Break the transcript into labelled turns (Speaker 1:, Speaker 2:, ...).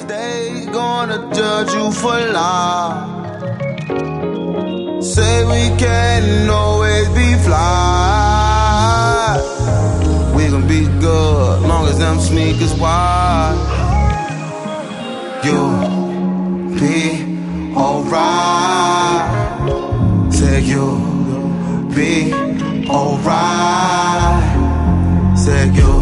Speaker 1: They gonna judge you for life. Say we can't always be fly. We gon' be good, long as them sneakers wide. You'll be alright. Say you'll be alright. Say you'll